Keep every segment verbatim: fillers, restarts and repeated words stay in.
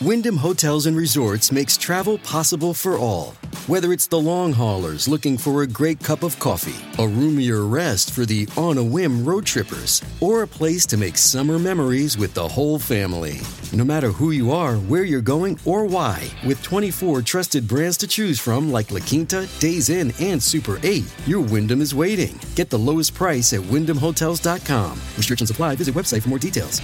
Wyndham Hotels and Resorts makes travel possible for all. Whether it's the long haulers looking for a great cup of coffee, a roomier rest for the on-a-whim road trippers, or a place to make summer memories with the whole family. No matter who you are, where you're going, or why, with twenty-four trusted brands to choose from like La Quinta, Days Inn, and Super eight, your Wyndham is waiting. Get the lowest price at wyndham hotels dot com. Restrictions apply. Visit website for more details.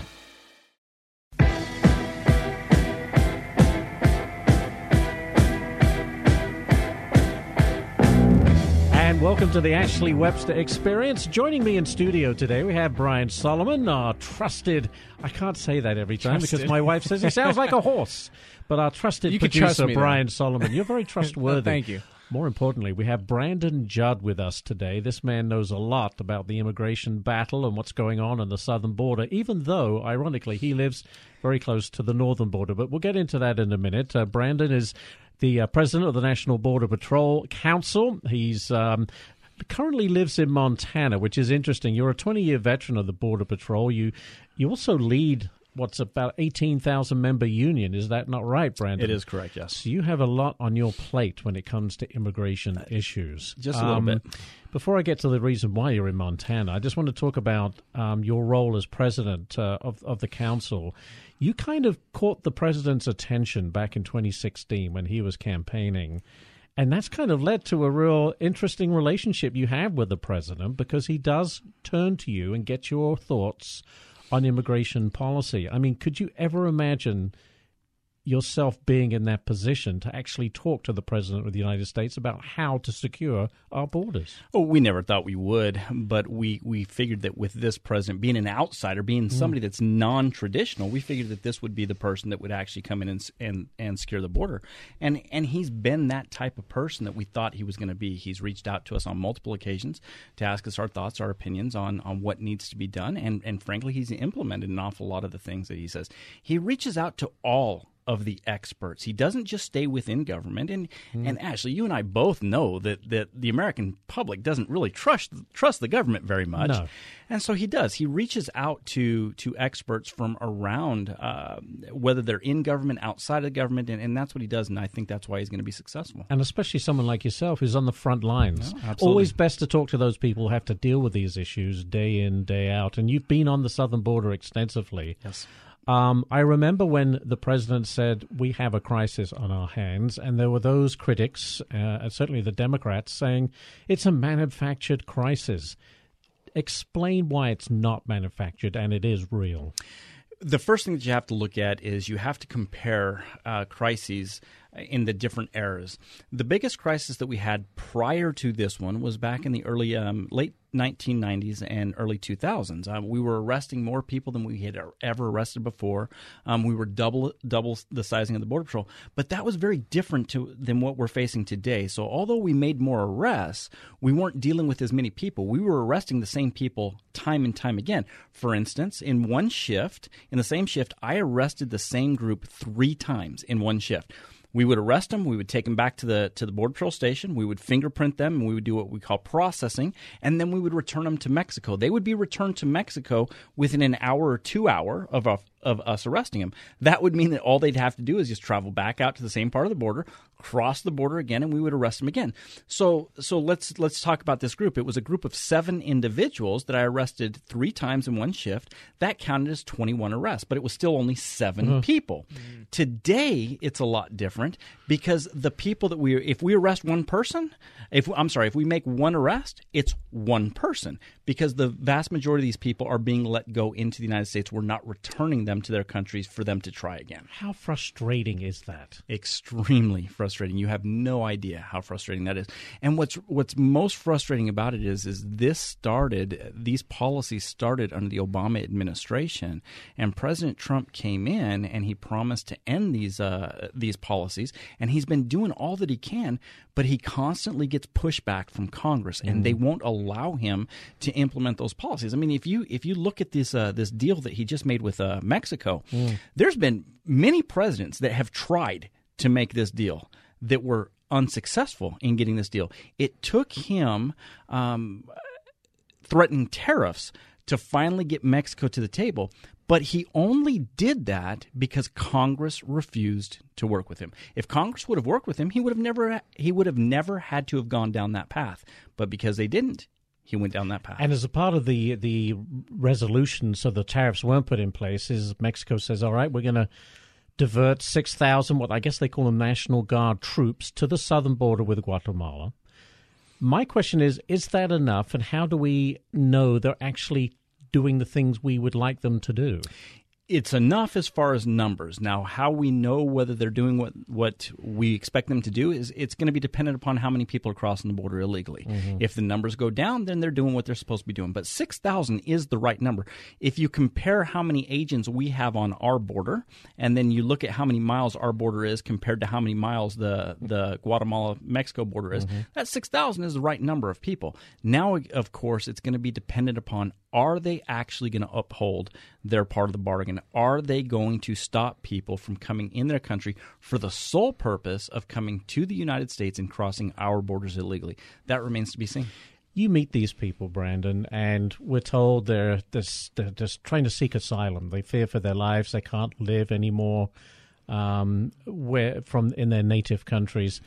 Welcome to the Ashley Webster Experience. Joining me in studio today, we have Brian Solomon, our trusted, I can't say that every time trusted. Because my wife says he sounds like a horse, but our trusted you producer, me, Brian though. Solomon. You're very trustworthy. Oh, thank you. More importantly, we have Brandon Judd with us today. This man knows a lot about the immigration battle and what's going on on the southern border, even though, ironically, he lives very close to the northern border. But we'll get into that in a minute. Uh, Brandon is the uh, president of the National Border Patrol Council. He's um, currently lives in Montana, which is interesting. You're a twenty-year veteran of the Border Patrol. You you also lead what's about eighteen thousand member union. Is that not right, Brandon? It is correct, yes. So you have a lot on your plate when it comes to immigration issues. Just a little um, bit. Before I get to the reason why you're in Montana, I just want to talk about um, your role as president uh, of, of the council. You kind of caught the president's attention back in twenty sixteen when he was campaigning, and that's kind of led to a real interesting relationship you have with the president, because he does turn to you and get your thoughts on immigration policy. I mean, could you ever imagine yourself being in that position to actually talk to the President of the United States about how to secure our borders? Oh, we never thought we would, but we, we figured that with this president, being an outsider, being somebody mm. that's non-traditional, we figured that this would be the person that would actually come in and and, and secure the border. And and he's been that type of person that we thought he was going to be. He's reached out to us on multiple occasions to ask us our thoughts, our opinions on, on what needs to be done. And, and frankly, he's implemented an awful lot of the things that he says. He reaches out to all of the experts. He doesn't just stay within government. And mm. and Ashley, you and I both know that, that the American public doesn't really trust trust the government very much. No. And so he does. He reaches out to to experts from around, uh, whether they're in government, outside of government, and, and that's what he does. And I think that's why he's going to be successful. And especially someone like yourself who's on the front lines. No, absolutely. Always best to talk to those people who have to deal with these issues day in, day out. And you've been on the southern border extensively. Yes. Um, I remember when the president said, we have a crisis on our hands, and there were those critics, uh, certainly the Democrats, saying it's a manufactured crisis. Explain why it's not manufactured and it is real. The first thing that you have to look at is you have to compare uh, crises in the different eras. The biggest crisis that we had prior to this one was back in the early, um, late nineteen nineties and early two thousands. Um, we were arresting more people than we had ever arrested before. Um, we were double double the sizing of the Border Patrol, but that was very different to, than what we're facing today. So although we made more arrests, we weren't dealing with as many people. We were arresting the same people time and time again. For instance, in one shift, in the same shift, I arrested the same group three times in one shift. We would arrest them. We would take them back to the to the Border Patrol station. We would fingerprint them, and we would do what we call processing, and then we would return them to Mexico. They would be returned to Mexico within an hour or two hour of a, of us arresting them. That would mean that all they'd have to do is just travel back out to the same part of the border, cross the border again, and we would arrest them again. So so let's let's talk about this group. It was a group of seven individuals that I arrested three times in one shift. That counted as twenty-one arrests, but it was still only seven mm-hmm. people. Mm-hmm. Today, it's a lot different because the people that we, if we arrest one person, if I'm sorry, if we make one arrest, it's one person because the vast majority of these people are being let go into the United States. We're not returning them to their countries for them to try again. How frustrating is that? Extremely frustrating. You have no idea how frustrating that is. And what's what's most frustrating about it is, is this started, these policies started under the Obama administration, and President Trump came in and he promised to end these uh, these policies, and he's been doing all that he can, but he constantly gets pushback from Congress, and mm. they won't allow him to implement those policies. I mean, if you if you look at this uh, this deal that he just made with uh, Mexico, mm. there's been many presidents that have tried to make this deal that were unsuccessful in getting this deal. It took him um, threatening tariffs to finally get Mexico to the table. But he only did that because Congress refused to work with him. If Congress would have worked with him, he would have never he would have never had to have gone down that path. But because they didn't, he went down that path. And as a part of the the resolution, so the tariffs weren't put in place, is Mexico says, all right, we're going to divert six thousand, what I guess they call them National Guard troops, to the southern border with Guatemala. My question is, is that enough, and how do we know they're actually doing the things we would like them to do? It's enough as far as numbers. Now, how we know whether they're doing what, what we expect them to do is it's going to be dependent upon how many people are crossing the border illegally. Mm-hmm. If the numbers go down, then they're doing what they're supposed to be doing. But six thousand is the right number. If you compare how many agents we have on our border, and then you look at how many miles our border is compared to how many miles the, the Guatemala-Mexico border is, mm-hmm. that six thousand is the right number of people. Now, of course, it's going to be dependent upon, are they actually going to uphold their part of the bargain? Are they going to stop people from coming in their country for the sole purpose of coming to the United States and crossing our borders illegally? That remains to be seen. You meet these people, Brandon, and we're told they're just, they're just trying to seek asylum. They fear for their lives. They can't live anymore um, where from in their native countries.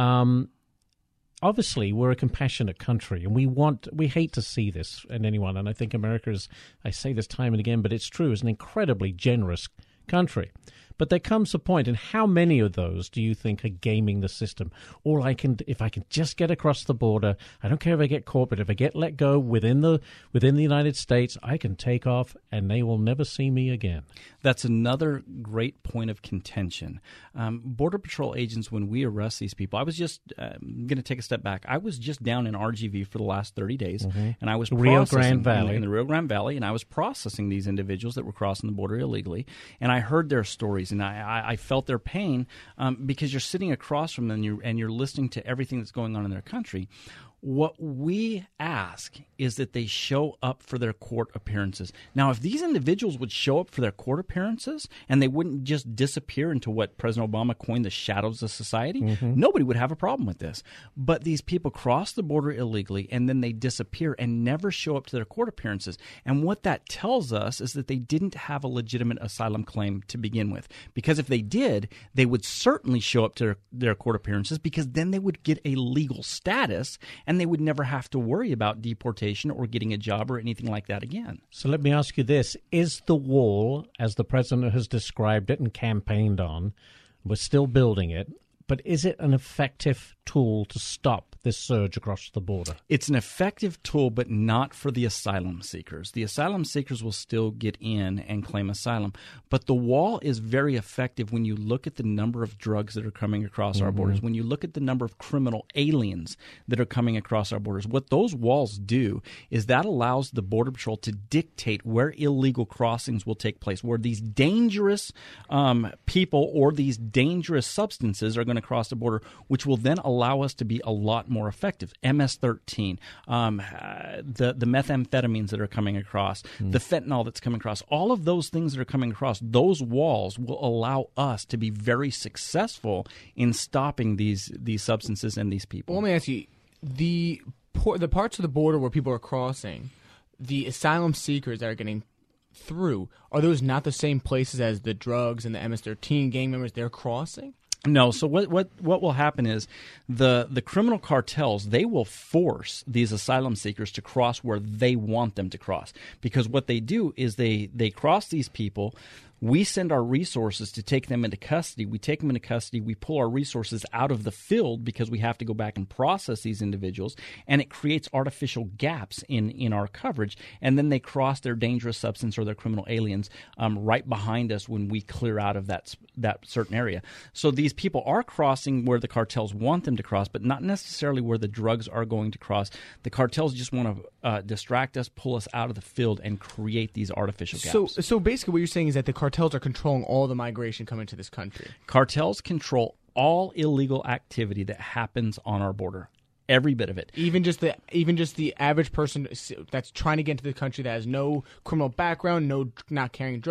Um Obviously, we're a compassionate country, and we want we hate to see this in anyone. And I think America is, I say this time and again, but it's true, is an incredibly generous country. But there comes a point, and how many of those do you think are gaming the system? All I can, if I can just get across the border, I don't care if I get caught, but if I get let go within the within the United States, I can take off, and they will never see me again. That's another great point of contention. Um, Border Patrol agents, when we arrest these people, I was just uh, going to take a step back. I was just down in R G V for the last thirty days, mm-hmm. and I was Rio Grande Valley. in the Rio Grande Valley, and I was processing these individuals that were crossing the border illegally, and I heard their stories. And I, I felt their pain um, because you're sitting across from them and you're, and you're listening to everything that's going on in their country. What we ask is that they show up for their court appearances. Now, if these individuals would show up for their court appearances and they wouldn't just disappear into what President Obama coined the shadows of society, mm-hmm. nobody would have a problem with this. But these people cross the border illegally and then they disappear and never show up to their court appearances. And what that tells us is that they didn't have a legitimate asylum claim to begin with. Because if they did, they would certainly show up to their, their court appearances, because then they would get a legal status and they would never have to worry about deportation or getting a job or anything like that again. So let me ask you this. Is the wall, as the president has described it and campaigned on, we're still building it, but is it an effective tool to stop this surge across the border? It's an effective tool, but not for the asylum seekers. The asylum seekers will still get in and claim asylum, but the wall is very effective when you look at the number of drugs that are coming across mm-hmm. our borders, when you look at the number of criminal aliens that are coming across our borders. What those walls do is that allows the Border Patrol to dictate where illegal crossings will take place, where these dangerous um, people or these dangerous substances are going to cross the border, which will then allow us to be a lot more effective. M S thirteen, um, uh, the, the methamphetamines that are coming across, mm. the fentanyl that's coming across, all of those things that are coming across, those walls will allow us to be very successful in stopping these these substances and these people. Well, let me ask you, the, the parts of the border where people are crossing, the asylum seekers that are getting through, are those not the same places as the drugs and the M S thirteen gang members they're crossing? No. So what, what what will happen is the the criminal cartels, they will force these asylum seekers to cross where they want them to cross, because what they do is they they cross these people. We send our resources to take them into custody. We take them into custody. We pull our resources out of the field because we have to go back and process these individuals, and it creates artificial gaps in, in our coverage. And then they cross their dangerous substance or their criminal aliens um, right behind us when we clear out of that that certain area. So these people are crossing where the cartels want them to cross, but not necessarily where the drugs are going to cross. The cartels just want to uh, distract us, pull us out of the field, and create these artificial gaps. So, so basically what you're saying is that the cartels are controlling all the migration coming to this country. Cartels control all illegal activity that happens on our border. Every bit of it. Even just the even just the average person that's trying to get into the country that has no criminal background, no not carrying drugs,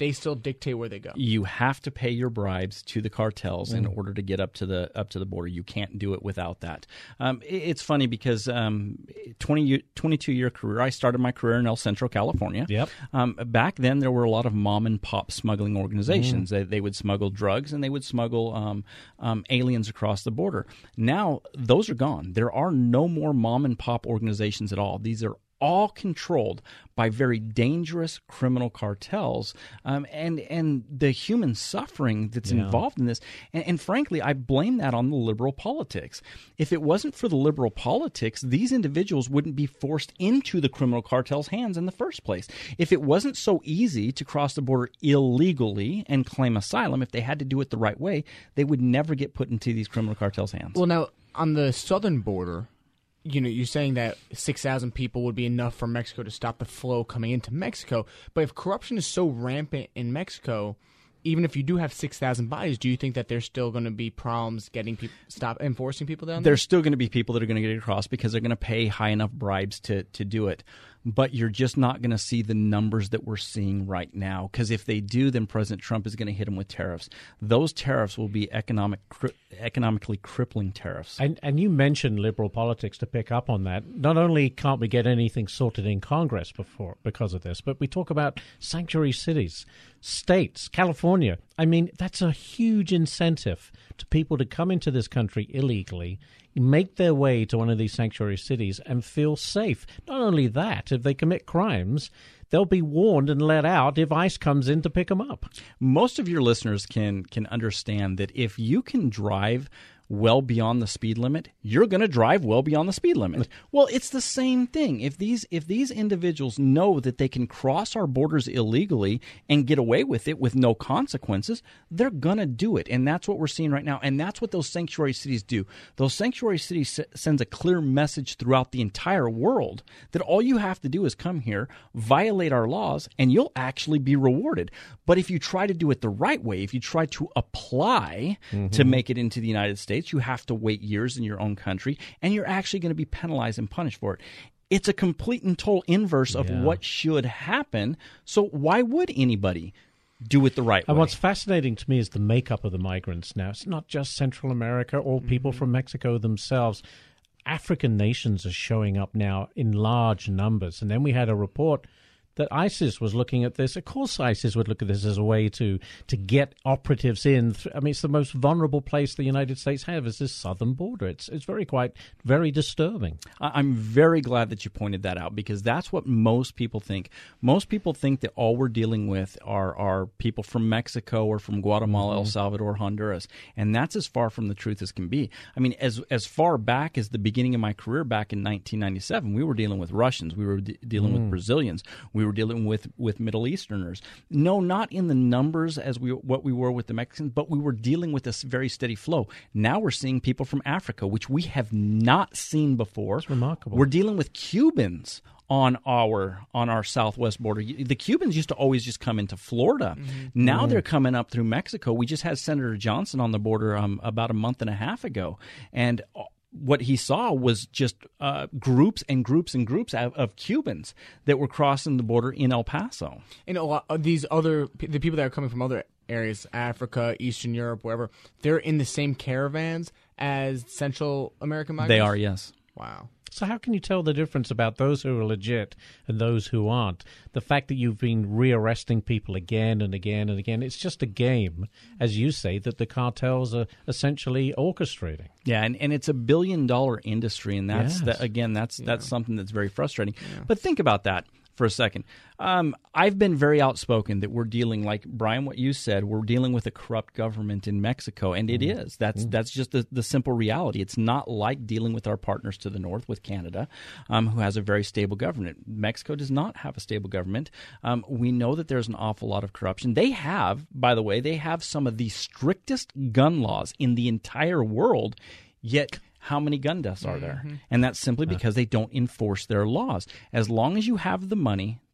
they still dictate where they go. You have to pay your bribes to the cartels mm. in order to get up to the up to the border. You can't do it without that. Um, it, it's funny because um, twenty, twenty-two year career. I started my career in El Centro, California. Yep. Um, back then, there were a lot of mom and pop smuggling organizations. Mm. They, they would smuggle drugs and they would smuggle um, um, aliens across the border. Now those are gone. There are no more mom and pop organizations at all. These are all controlled by very dangerous criminal cartels, um, and and the human suffering that's yeah. involved in this. And, and frankly, I blame that on the liberal politics. If it wasn't for the liberal politics, these individuals wouldn't be forced into the criminal cartels' hands in the first place. If it wasn't so easy to cross the border illegally and claim asylum, if they had to do it the right way, they would never get put into these criminal cartels' hands. Well, now, on the southern border, you know, you're saying that six thousand people would be enough for Mexico to stop the flow coming into Mexico. But if corruption is so rampant in Mexico, even if you do have six thousand bodies, do you think that there's still going to be problems getting people, stop enforcing people down there? There's still going to be people that are going to get across because they're going to pay high enough bribes to, to do it. But you're just not going to see the numbers that we're seeing right now, because if they do, then President Trump is going to hit them with tariffs. Those tariffs will be economic, cri- economically crippling tariffs. And, and you mentioned liberal politics to pick up on that. Not only can't we get anything sorted in Congress before because of this, but we talk about sanctuary cities, states, California. I mean, that's a huge incentive to people to come into this country illegally, make their way to one of these sanctuary cities and feel safe. Not only that, if they commit crimes, they'll be warned and let out if ICE comes in to pick them up. Most of your listeners can can understand that if you can drive well beyond the speed limit, you're going to drive well beyond the speed limit. Well, it's the same thing. If these if these individuals know that they can cross our borders illegally and get away with it with no consequences, they're going to do it. And that's what we're seeing right now. And that's what those sanctuary cities do. Those sanctuary cities s- sends a clear message throughout the entire world that all you have to do is come here, violate our laws, and you'll actually be rewarded. But if you try to do it the right way, if you try to apply mm-hmm. to make it into the United States, you have to wait years in your own country, and you're actually going to be penalized and punished for it. It's a complete and total inverse of yeah. what should happen. So why would anybody do it the right and way? And what's fascinating to me is the makeup of the migrants now. It's not just Central America or people mm-hmm. from Mexico themselves. African nations are showing up now in large numbers. And then we had a report that ISIS was looking at this. Of course ISIS would look at this as a way to, to get operatives in. I mean, it's the most vulnerable place the United States has is this southern border. It's it's very quite, very disturbing. I'm very glad that you pointed that out, because that's what most people think. Most people think that all we're dealing with are, are people from Mexico or from Guatemala, mm-hmm. El Salvador, Honduras, and that's as far from the truth as can be. I mean, as as far back as the beginning of my career back in nineteen ninety-seven, we were dealing with Russians. We were de- dealing mm. with Brazilians. We We were dealing with, with Middle Easterners. No, not in the numbers as we what we were with the Mexicans, but we were dealing with this very steady flow. Now we're seeing people from Africa, which we have not seen before. It's remarkable. We're dealing with Cubans on our on our southwest border. The Cubans used to always just come into Florida. Mm-hmm. Now mm-hmm. they're coming up through Mexico. We just had Senator Johnson on the border um, about a month and a half ago, and what he saw was just uh, groups and groups and groups of, of Cubans that were crossing the border in El Paso. And a lot of these other the people that are coming from other areas, Africa, Eastern Europe, wherever, they're in the same caravans as Central American migrants? They are, yes. Wow. So how can you tell the difference about those who are legit and those who aren't? The fact that you've been rearresting people again and again and again, it's just a game, as you say, that the cartels are essentially orchestrating. Yeah, and, and it's a billion-dollar industry, and that's, yes. that, again, that's yeah. that's something that's very frustrating. Yeah. But think about that for a second. Um, I've been very outspoken that we're dealing, like Brian, what you said, we're dealing with a corrupt government in Mexico, and it is. That's mm. that's just the, the simple reality. It's not like dealing with our partners to the north, with Canada, um, who has a very stable government. Mexico does not have a stable government. Um, we know that there's an awful lot of corruption. They have, by the way, they have some of the strictest gun laws in the entire world, yet how many gun deaths are there? Mm-hmm. And that's simply because they don't enforce their laws. As long as you have the money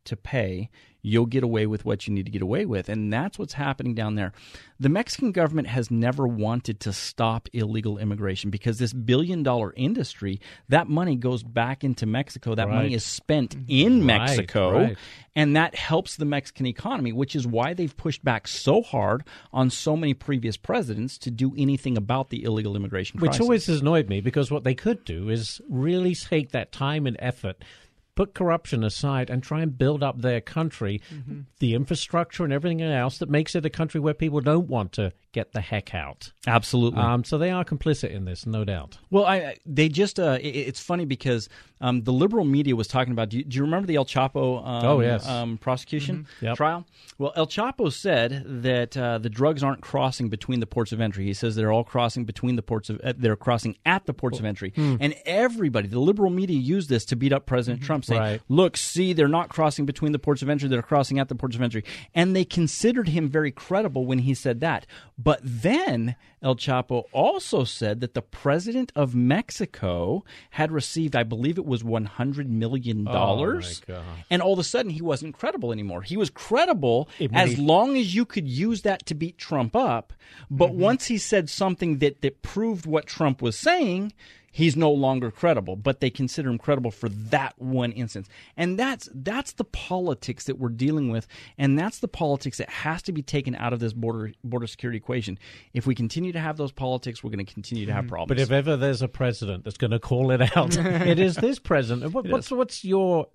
to pay, you'll get away with what you need to get away with. And that's what's happening down there. The Mexican government has never wanted to stop illegal immigration because this billion-dollar industry, that money goes back into Mexico. That Right. money is spent in Right, Mexico, right. and that helps the Mexican economy, which is why they've pushed back so hard on so many previous presidents to do anything about the illegal immigration crisis. Which always has annoyed me, because what they could do is really take that time and effort, put corruption aside, and try and build up their country, mm-hmm. the infrastructure and everything else that makes it a country where people don't want to get the heck out. Absolutely. Um, so they are complicit in this, no doubt. Well, I they just uh, it, it's funny because um, the liberal media was talking about. Do you, do you remember the El Chapo um, oh, yes. um, prosecution mm-hmm. yep. trial? Well, El Chapo said that uh, the drugs aren't crossing between the ports of entry. He says they're all crossing between the ports of uh, they're crossing at the ports of entry, mm. and everybody, the liberal media, used this to beat up President mm-hmm. Trump, saying, right. "Look, see, they're not crossing between the ports of entry; they're crossing at the ports of entry." And they considered him very credible when he said that. But then El Chapo also said that the president of Mexico had received, I believe it was one hundred million dollars. Oh, my God. And all of a sudden, he wasn't credible anymore. He was credible It as made- long as you could use that to beat Trump up. But mm-hmm. once he said something that, that proved what Trump was saying, he's no longer credible, but they consider him credible for that one instance. And that's that's the politics that we're dealing with, and that's the politics that has to be taken out of this border border security equation. If we continue to have those politics, we're going to continue to have problems. But if ever there's a president that's going to call it out, it is this president. What, what's what's your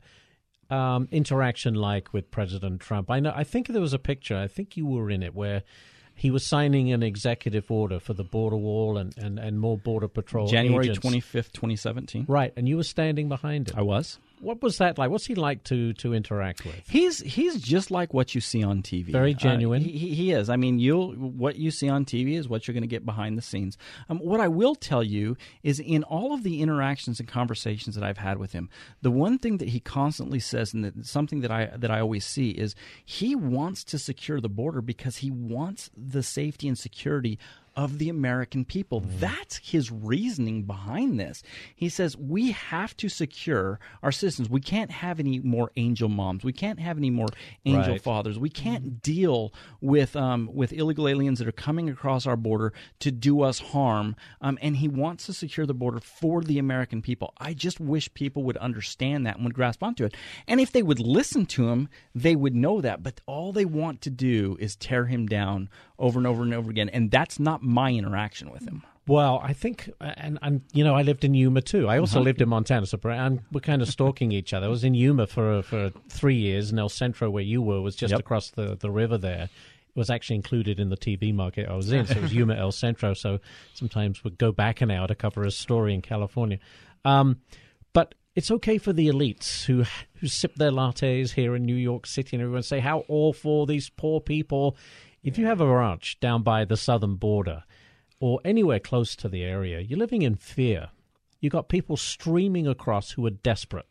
um, interaction like with President Trump? I know. I think there was a picture. I think you were in it where he was signing an executive order for the border wall and, and, and more border patrol January agents. twenty-fifth, twenty seventeen. Right, and you were standing behind him. I was. What was that like? What's he like to, to interact with? He's he's just like what you see on T V. Very genuine. Uh, he, he is. I mean, you'll what you see on T V is what you're going to get behind the scenes. Um, what I will tell you is, in all of the interactions and conversations that I've had with him, the one thing that he constantly says, and that, something that I that I always see, is he wants to secure the border because he wants the safety and security of the American people. Mm. That's his reasoning behind this. He says we have to secure our citizens. We can't have any more angel moms. We can't have any more angel right. fathers. We can't mm. deal with um, with illegal aliens that are coming across our border to do us harm. Um, and he wants to secure the border for the American people. I just wish people would understand that and would grasp onto it. And if they would listen to him, they would know that. But all they want to do is tear him down over and over and over again. And that's not my interaction with him. Well, I think, and, and you know, I lived in Yuma too. I also uh-huh. lived in Montana, so and we're kind of stalking each other. I was in Yuma for for three years, and El Centro, where you were, was just yep. across the, the river there. It was actually included in the T V market I was in, so it was Yuma, El Centro, so sometimes we'd go back an hour to cover a story in California. Um, but it's okay for the elites who who sip their lattes here in New York City and everyone say how awful these poor people. If you have a ranch down by the southern border or anywhere close to the area, you're living in fear. You've got people streaming across who are desperate.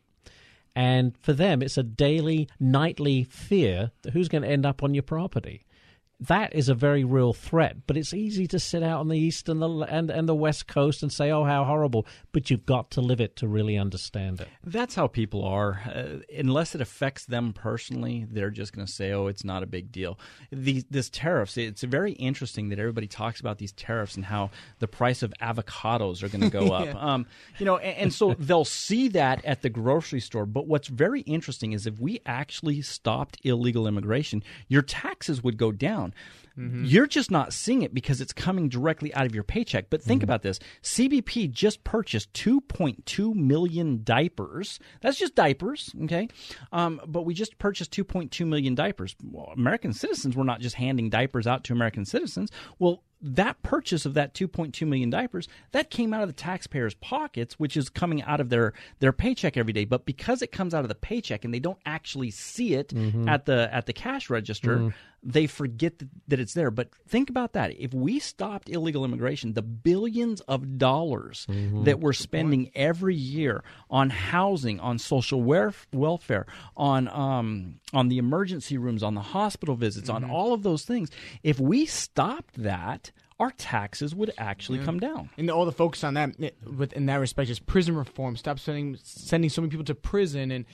And for them, it's a daily, nightly fear that who's going to end up on your property. That is a very real threat, but it's easy to sit out on the east and the and, and the west coast and say, oh, how horrible, but you've got to live it to really understand it. That's how people are. Uh, unless it affects them personally, they're just going to say, oh, it's not a big deal. These this tariffs, it's very interesting that everybody talks about these tariffs and how the price of avocados are going to go up. yeah. um, you know, and, and so they'll see that at the grocery store, but what's very interesting is if we actually stopped illegal immigration, your taxes would go down. Mm-hmm. You're just not seeing it because it's coming directly out of your paycheck. But think mm-hmm. about this. C B P just purchased two point two million diapers. That's just diapers, okay? Um, but we just purchased two point two million diapers. Well, American citizens were not just handing diapers out to American citizens. Well, that purchase of that two point two million diapers, that came out of the taxpayers' pockets, which is coming out of their, their paycheck every day. But because it comes out of the paycheck and they don't actually see it mm-hmm. at the at the cash register, mm-hmm. they forget that, that it's there. But think about that. If we stopped illegal immigration, the billions of dollars mm-hmm. that we're spending every year on housing, on social welf- welfare, on um, on the emergency rooms, on the hospital visits, mm-hmm. on all of those things, if we stopped that, our taxes would actually yeah. come down. And all the focus on that, with in that respect, is prison reform. Stop sending sending so many people to prison and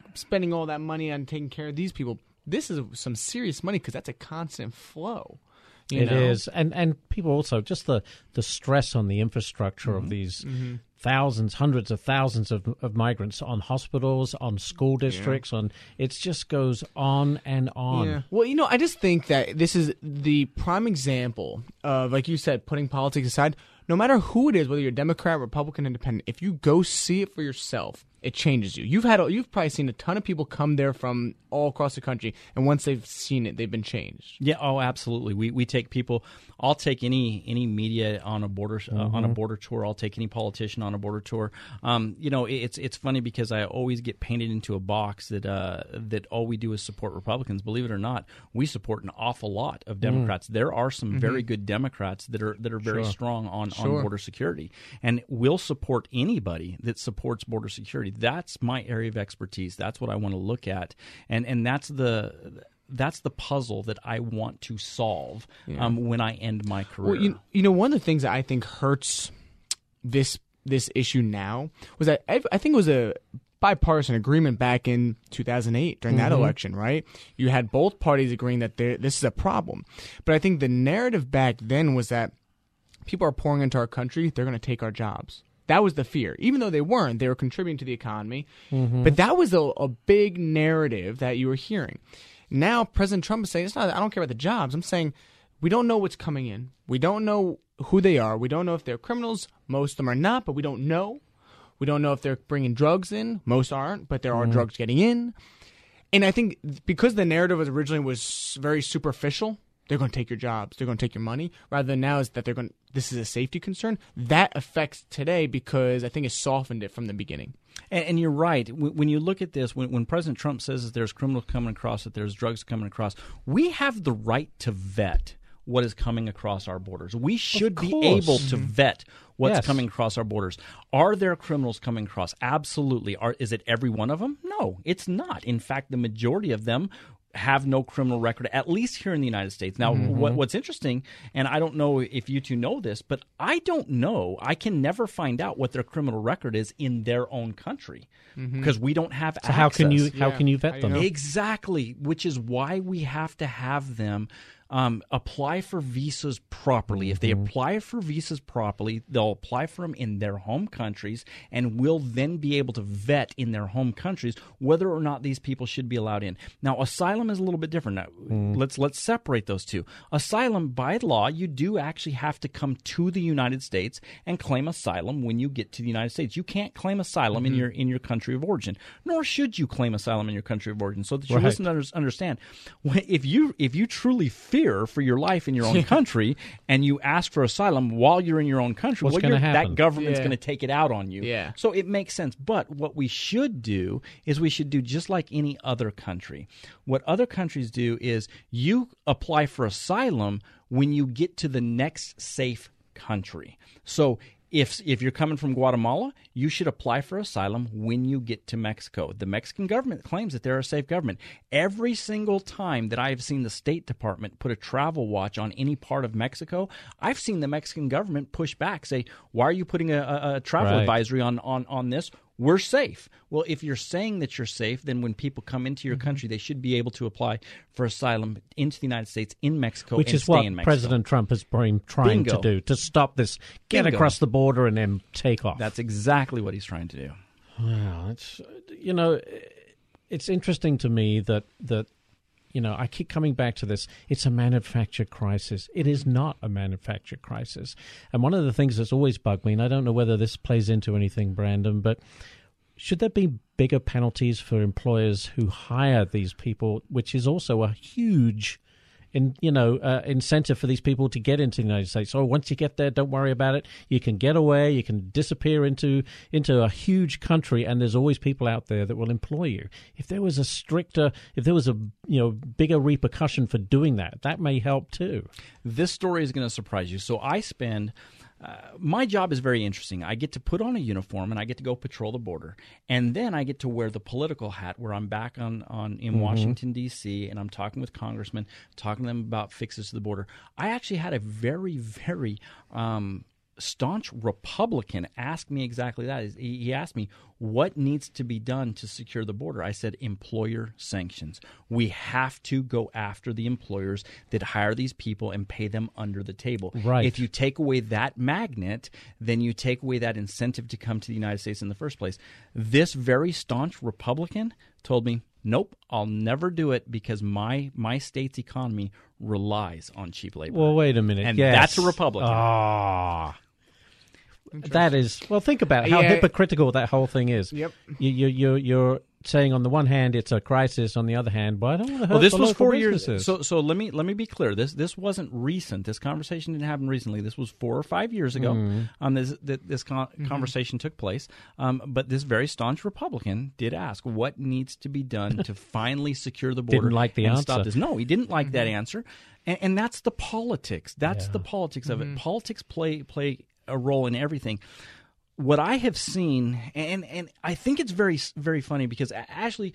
spending all that money on taking care of these people. This is some serious money because that's a constant flow. You It know? is, and and people also just the the stress on the infrastructure Mm-hmm. of these thousands, hundreds of thousands of, of migrants on hospitals, on school districts, on it just goes on and on. Yeah. Well, you know, I just think that this is the prime example of, like you said, putting politics aside. No matter who it is, whether you're Democrat, Republican, Independent, if you go see it for yourself, it changes you. You've had, you've probably seen a ton of people come there from all across the country, and once they've seen it, they've been changed. Yeah, oh, absolutely. We we take people. I'll take any any media on a border uh, Mm-hmm. on a border tour. I'll take any politician on a border tour. Um, you know, it's it's funny because I always get painted into a box that uh, that all we do is support Republicans. Believe it or not, we support an awful lot of Democrats. Mm. There are some very good Democrats that are that are very Sure. strong on, Sure. on border security, and will support anybody that supports border security. That's my area of expertise. That's what I want to look at, and and that's the. That's the puzzle that I want to solve um, when I end my career. Well, you, you know, one of the things that I think hurts this this issue now was that I, I think it was a bipartisan agreement back in two thousand eight during that election, right? You had both parties agreeing that there- this is a problem. But I think the narrative back then was that people are pouring into our country, they're going to take our jobs. That was the fear. Even though they weren't, they were contributing to the economy. But that was a, a big narrative that you were hearing. Now, President Trump is saying, it's not, I don't care about the jobs. I'm saying we don't know what's coming in. We don't know who they are. We don't know if they're criminals. Most of them are not, but we don't know. We don't know if they're bringing drugs in. Most aren't, but there are drugs getting in. And I think because the narrative was originally was very superficial, they're going to take your jobs, they're going to take your money, rather than now is that they're going. This is a safety concern. That affects today because I think it softened it from the beginning. And, and you're right. When, when you look at this, when, when President Trump says that there's criminals coming across, that there's drugs coming across, we have the right to vet what is coming across our borders. We should be course. able to vet what's Yes. coming across our borders. Are there criminals coming across? Absolutely. Are, is it every one of them? No, it's not. In fact, the majority of them have no criminal record, at least here in the United States. Now, what, what's interesting, and I don't know if you two know this, but I don't know, I can never find out what their criminal record is in their own country because we don't have So access. how can you how Yeah. can you How vet you them? know? Exactly, which is why we have to have them um, apply for visas properly. If they apply for visas properly, they'll apply for them in their home countries, and we'll then be able to vet in their home countries whether or not these people should be allowed in. Now, asylum is a little bit different. Now, let's let's separate those two. Asylum, by law, you do actually have to come to the United States and claim asylum when you get to the United States. You can't claim asylum in your in your country of origin, nor should you claim asylum in your country of origin. So that your Right. listeners understand, when- if you if you truly fear for your life in your own country and you ask for asylum while you're in your own country, What's well, gonna you're- happen? that government's Yeah. going to take it out on you. Yeah. So it makes sense. But what we should do is we should do just like any other country. What other countries do is you apply for asylum when you get to the next safe country. So if if you're coming from Guatemala, you should apply for asylum when you get to Mexico. The Mexican government claims that they're a safe government. Every single time that I've seen the State Department put a travel watch on any part of Mexico, I've seen the Mexican government push back, say, why are you putting a, a, a travel Right. advisory on, on, on this? We're safe. Well, if you're saying that you're safe, then when people come into your country, they should be able to apply for asylum into the United States, in Mexico, Which and is stay what in Mexico. President Trump has been trying Bingo. to do, to stop this, get Bingo. across the border and then take off. That's exactly what he's trying to do. Wow, it's you know, it's interesting to me that that you know I keep coming back to this. It's a manufactured crisis. It is not a manufactured crisis. And one of the things that's always bugged me, and I don't know whether this plays into anything, Brandon, but should there be bigger penalties for employers who hire these people, which is also a huge in you know uh, incentive for these people to get into the United States. So once you get there, don't worry about it. You can get away. You can disappear into into a huge country, and there's always people out there that will employ you. If there was a stricter, if there was a you know bigger repercussion for doing that, that may help too. This story is going to surprise you. So I spend. Uh, my job is very interesting. I get to put on a uniform and I get to go patrol the border, and then I get to wear the political hat where I'm back on, on in mm-hmm. Washington D C and I'm talking with congressmen, talking to them about fixes to the border. I actually had a very very um, staunch Republican asked me exactly that. He asked me, what needs to be done to secure the border? I said, employer sanctions. We have to go after the employers that hire these people and pay them under the table. Right. If you take away that magnet, then you take away that incentive to come to the United States in the first place. This very staunch Republican told me, nope, I'll never do it because my my state's economy relies on cheap labor. Well, wait a minute. And yes. that's a Republican. Ah. That is, well, think about how Yeah. hypocritical that whole thing is. Yep. You, you, you're, you're saying on the one hand it's a crisis, on the other hand, but I don't want to hurt Well, this the was local four years. businesses. So, so let me let me be clear. This this wasn't recent. This conversation didn't happen recently. This was four or five years ago. Mm. Um, this this, this con- Mm-hmm. conversation took place. Um, but this very staunch Republican did ask what needs to be done to finally secure the border. Didn't like the and answer. Stop this. No, he didn't like that Mm-hmm. answer, and, and that's the politics. That's Yeah. the politics of Mm-hmm. it. Politics play play a role in everything. What I have seen, and and I think it's very very funny because Ashley,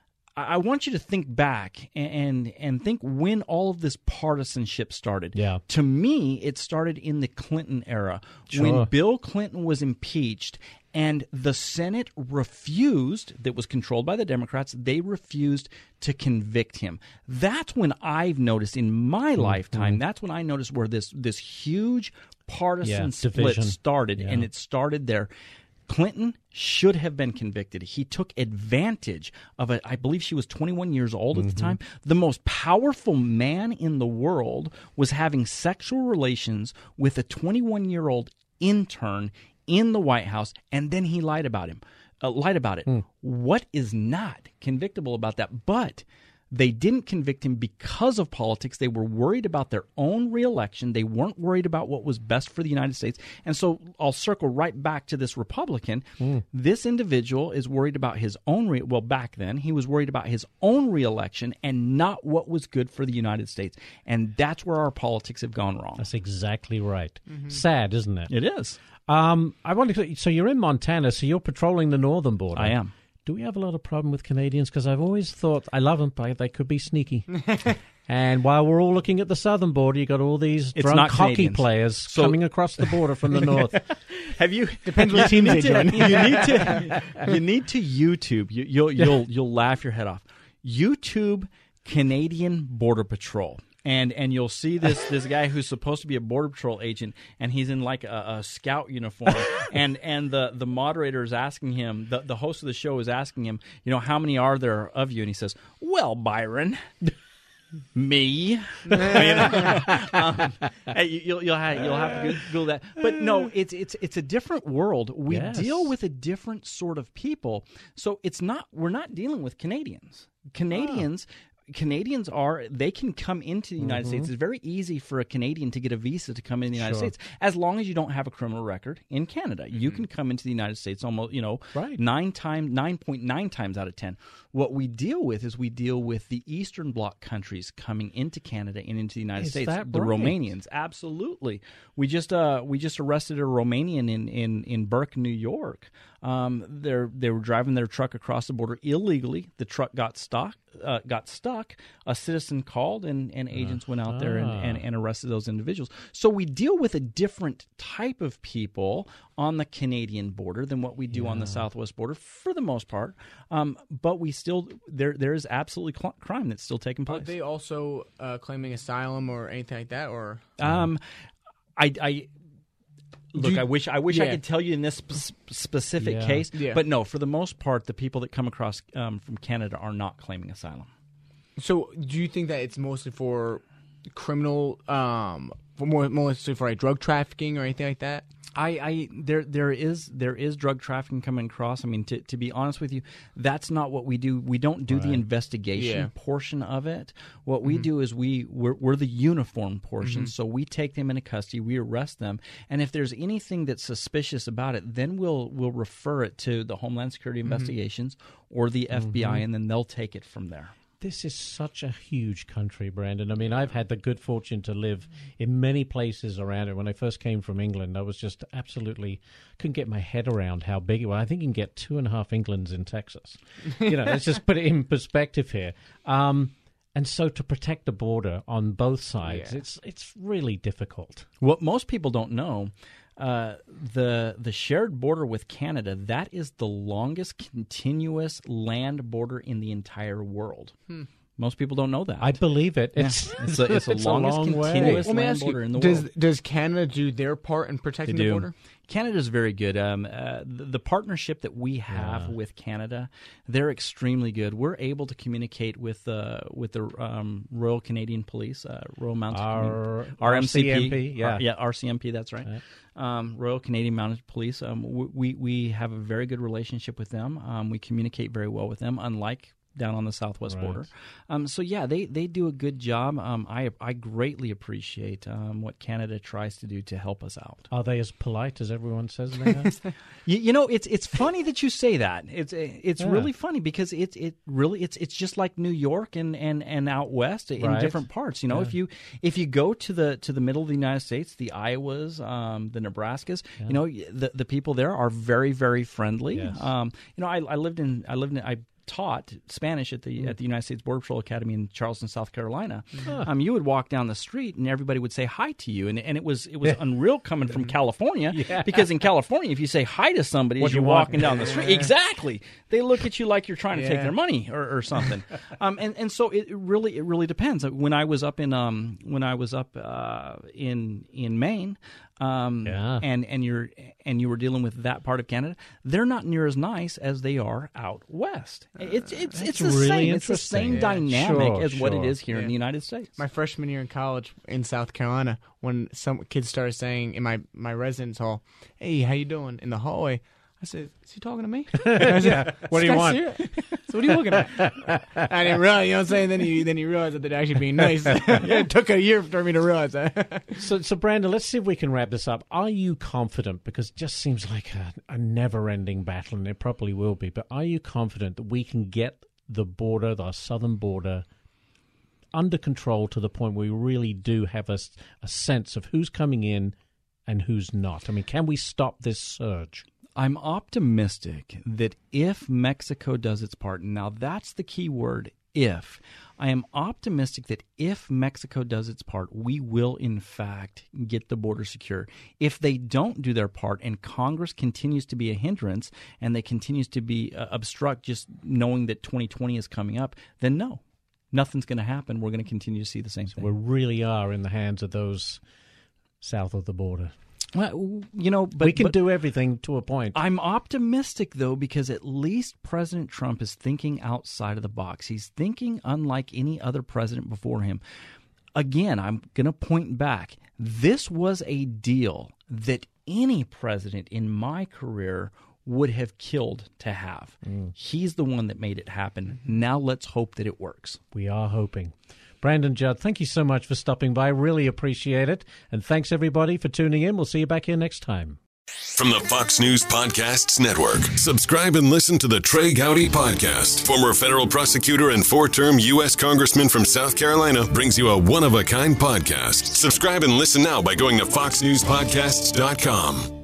I want you to think back and and think when all of this partisanship started. Yeah. To me, it started in the Clinton era Sure. when Bill Clinton was impeached and the Senate refused, that was controlled by the Democrats, they refused to convict him. That's when I've noticed in my Mm-hmm. lifetime, that's when I noticed where this this huge partisan Yeah, split division. started, Yeah. and it started there. Clinton should have been convicted. He took advantage of it. I believe she was twenty-one years old at the time. The most powerful man in the world was having sexual relations with a twenty-one-year-old intern in the White House, and then he lied about him. Uh, lied about it. What is not convictable about that? But they didn't convict him because of politics. They were worried about their own reelection. They weren't worried about what was best for the United States. And so I'll circle right back to this Republican. Mm. This individual is worried about his own re- well, back then, he was worried about his own reelection and not what was good for the United States. And that's where our politics have gone wrong. That's exactly right. Mm-hmm. Sad, isn't it? It is. Um, I wanted to, so you're in Montana, so you're patrolling the northern border. I am. Do we have a lot of problem with Canadians? Because I've always thought, I love them, but they could be sneaky. And while we're all looking at the southern border, you got all these It's drunk not hockey Canadians. players So- coming across the border from the north. Have you? Depends what team they join. You need to. You need to YouTube. You, you'll you'll you'll laugh your head off. YouTube Canadian Border Patrol. And and you'll see this this guy who's supposed to be a Border Patrol agent, and he's in like a, a scout uniform. and and the, the moderator is asking him, the, the host of the show is asking him, you know, how many are there of you? And he says, well, Byron, me. You know? um, hey, you- you'll you'll have, you'll have to Google that. But no, it's it's it's a different world. We Yes. deal with a different sort of people. So it's not we're not dealing with Canadians. Canadians. Canadians are, they can come into the United States. It's very easy for a Canadian to get a visa to come in the United Sure. States, as long as you don't have a criminal record in Canada. You can come into the United States almost, you know, Right. nine times, nine point nine times out of ten. What we deal with is we deal with the Eastern Bloc countries coming into Canada and into the United Is States. that the right? Romanians, absolutely. We just uh, we just arrested a Romanian in in in Burke, New York. Um, they they were driving their truck across the border illegally. The truck got stuck. Uh, got stuck. A citizen called, and, and agents went out there and, and, and arrested those individuals. So we deal with a different type of people on the Canadian border than what we do on the Southwest border, for the most part. Um, but we still there there is absolutely cl- crime that's still taking Are place. they also uh, claiming asylum or anything like that? Or Um, I, I look. you- I wish. I wish I yeah. could tell you in this sp- specific Yeah. case, Yeah. but no. For the most part, the people that come across um, from Canada are not claiming asylum. so, do you think that it's mostly for criminal, um, for more mostly for like drug trafficking or anything like that? I, I there there is there is drug trafficking coming across. I mean, to to be honest with you, that's not what we do. We don't do the Right. investigation Yeah. portion of it. What we do is we we're, we're the uniform portion. Mm-hmm. So we take them into custody, we arrest them, and if there's anything that's suspicious about it, then we'll we'll refer it to the Homeland Security Mm-hmm. Investigations or the F B I, and then they'll take it from there. This is such a huge country, Brandon. I mean, I've had the good fortune to live in many places around it. When I first came from England, I was just absolutely couldn't get my head around how big it was. I think you can get two and a half Englands in Texas. You know, let's just put it in perspective here. Um, and so to protect the border on both sides, Yeah. it's it's really difficult. What most people don't know, uh, the the shared border with Canada, that is the longest continuous land border in the entire world. Hmm. Most people don't know that. I believe it. It's, yeah. it's, a, it's the it's longest a long continuous well, land border you, in the does, world. Does Canada do their part in protecting they the do. border? Canada's very good. Um, uh, the, the partnership that we have yeah. with Canada, they're extremely good. We're able to communicate with uh, with the um, Royal Canadian Police, uh, Royal Mounted R- R M C P, R C M P, yeah, R- yeah, R C M P. That's right. Yeah. Um, Royal Canadian Mounted Police. Um, we we have a very good relationship with them. Um, we communicate very well with them, unlike down on the southwest right. border. Um, so, yeah, they, they do a good job. Um, I I greatly appreciate um, what Canada tries to do to help us out. Are they as polite as everyone says they are? you, you know, it's it's funny that you say that. It's it's yeah. really funny because it it really it's it's just like New York and, and, and out west in right. different parts. You know, yeah. if you if you go to the to the middle of the United States, the Iowas, um, the Nebraskas, yeah. you know, the the people there are very very friendly. Yes. Um, you know, I, I lived in I lived in I. taught Spanish at the mm. at the United States Border Patrol Academy in Charleston, South Carolina. Huh. Um, you would walk down the street and everybody would say hi to you, and and it was it was unreal coming from California yeah. because in California, if you say hi to somebody what as you're you walking want? down the street, exactly, they look at you like you're trying to yeah. take their money or, or something. um, and and so it really it really depends. When I was up in um when I was up uh, in in Maine. Um, yeah. and, and you're and you were dealing with that part of Canada, they're not near as nice as they are out west. It's it's it's the really same. It's the same yeah. dynamic sure, as what sure. it is here yeah. in the United States. My freshman year in college in South Carolina, when some kids started saying in my, my residence hall, "Hey, how you doing?" in the hallway, I said, "Is he talking to me?" I said, yeah. What do you want? So what are you looking at? I didn't realize. You know what I'm saying? Then you then you realize that they're actually being nice. It took a year for me to realize that. so, so Brandon, let's see if we can wrap this up. Are you confident? Because it just seems like a, a never-ending battle, and it probably will be. But are you confident that we can get the border, the southern border, under control to the point where we really do have a, a sense of who's coming in and who's not? I mean, can we stop this surge? I'm optimistic that if Mexico does its part, and now that's the key word, if. I am optimistic that if Mexico does its part, we will, in fact, get the border secure. If they don't do their part and Congress continues to be a hindrance and they continues to be uh, obstruct just knowing that twenty twenty is coming up, then no, nothing's going to happen. We're going to continue to see the same so thing. We really are in the hands of those south of the border. Well, you know, but we can but do everything to a point. I'm optimistic, though, because at least President Trump is thinking outside of the box. He's thinking unlike any other president before him. Again, I'm going to point back. This was a deal that any president in my career would have killed to have. Mm. He's the one that made it happen. Now let's hope that it works. We are hoping. Brandon Judd, thank you so much for stopping by. Really appreciate it. And thanks, everybody, for tuning in. We'll see you back here next time. From the Fox News Podcasts Network, subscribe and listen to the Trey Gowdy Podcast. Former federal prosecutor and four-term U S Congressman from South Carolina brings you a one-of-a-kind podcast. Subscribe and listen now by going to fox news podcasts dot com.